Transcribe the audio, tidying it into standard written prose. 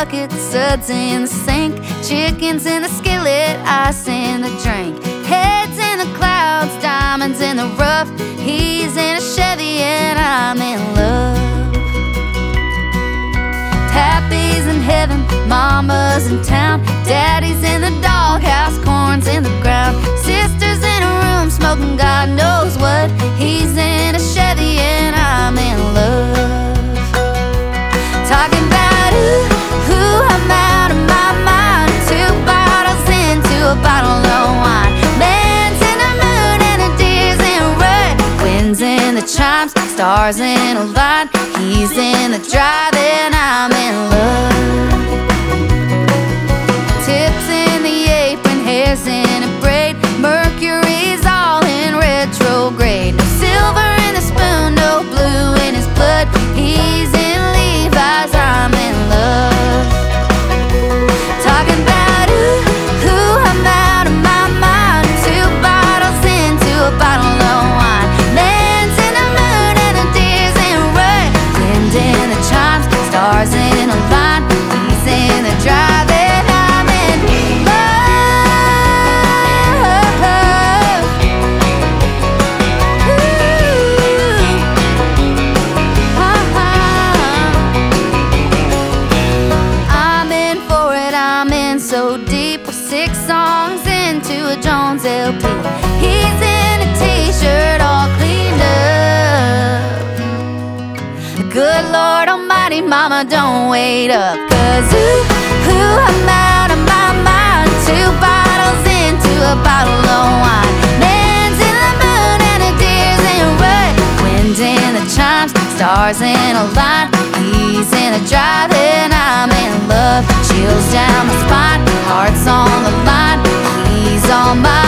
bucket, suds in the sink, chickens in the skillet, ice in the drink. Heads in the clouds, diamonds in the rough. He's in a Chevy and I'm in love. Pappy's in heaven, mama's in town, daddy's in the doghouse, corn's in the ground. Sister's in a room smoking God knows what. He's in a Chevy and I'm in love. Talking about ooh, I'm out of my mind. 2 bottles into a bottle of wine. Man's in the moon and the deer's in red. Winds in the chimes, stars in a line. He's in the drive and I'm in love. Tips in the apron, hair's in a braid. Mercury's all in retrograde. No silver in the spoon, no blue in his blood. He's in Levi's, I'm in love. Talking about ooh, I'm out of my mind. 2 bottles into a bottle of wine. Man's in the moon and the deer's in red. Wind in the chimes, stars in a line. He's in the drive and I'm in love. I'm in for it, I'm in so deep. We're 6 songs into a Jones LP. He's in a t-shirt all cleaned up. Good Lord Almighty, mama, don't wait up. 'Cause ooh, I'm out of my mind. 2 bottles into a bottle of wine. Man's in the moon and the deer's in red. Wind in the chimes, stars in a line. He's in a drive and I'm in love. Chills down my spine, heart's on the line. He's on my